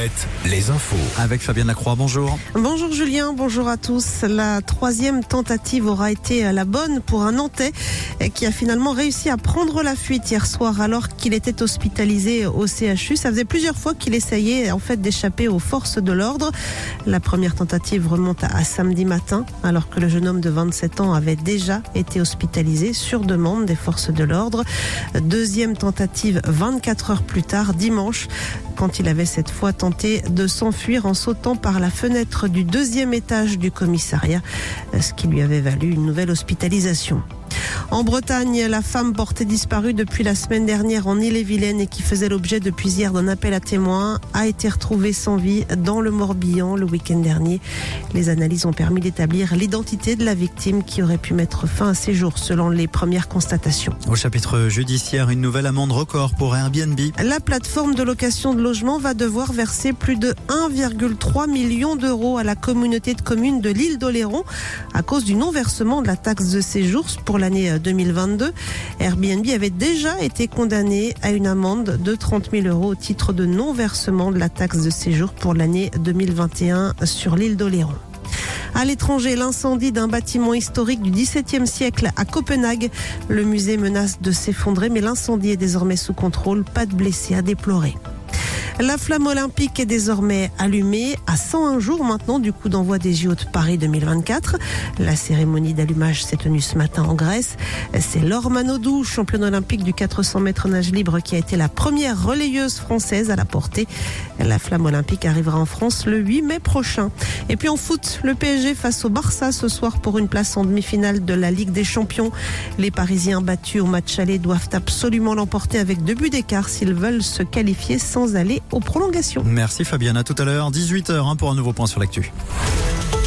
Alouette, les infos. Avec Fabienne Lacroix, bonjour. Bonjour Julien, bonjour à tous. La troisième tentative aura été la bonne pour un Nantais qui a finalement réussi à prendre la fuite hier soir alors qu'il était hospitalisé au CHU. Ça faisait plusieurs fois qu'il essayait d'échapper aux forces de l'ordre. La première tentative remonte à samedi matin alors que le jeune homme de 27 ans avait déjà été hospitalisé sur demande des forces de l'ordre. Deuxième tentative 24 heures plus tard, dimanche, quand il avait cette fois tenté de s'enfuir en sautant par la fenêtre du deuxième étage du commissariat, ce qui lui avait valu une nouvelle hospitalisation. En Bretagne, la femme portée disparue depuis la semaine dernière en Ille-et-Vilaine et qui faisait l'objet depuis hier d'un appel à témoins a été retrouvée sans vie dans le Morbihan le week-end dernier. Les analyses ont permis d'établir l'identité de la victime qui aurait pu mettre fin à ses jours selon les premières constatations. Au chapitre judiciaire, une nouvelle amende record pour Airbnb. La plateforme de location de logement va devoir verser plus de 1,3 million d'euros à la communauté de communes de l'île d'Oléron à cause du non-versement de la taxe de séjour pour l'année 2022. Airbnb avait déjà été condamné à une amende de 30 000 euros au titre de non-versement de la taxe de séjour pour l'année 2021 sur l'île d'Oléron. À l'étranger, l'incendie d'un bâtiment historique du XVIIe siècle à Copenhague. Le musée menace de s'effondrer, mais l'incendie est désormais sous contrôle. Pas de blessés à déplorer. La flamme olympique est désormais allumée à 101 jours maintenant du coup d'envoi des JO de Paris 2024. La cérémonie d'allumage s'est tenue ce matin en Grèce. C'est Laure Manodou, championne olympique du 400 mètres nage libre, qui a été la première relayeuse française à la porter. La flamme olympique arrivera en France le 8 mai prochain. Et puis en foot, le PSG face au Barça ce soir pour une place en demi-finale de la Ligue des Champions. Les Parisiens battus au match aller doivent absolument l'emporter avec 2 buts d'écart s'ils veulent se qualifier sans aller aux prolongations. Merci Fabienne, à tout à l'heure, 18h pour un nouveau point sur l'actu.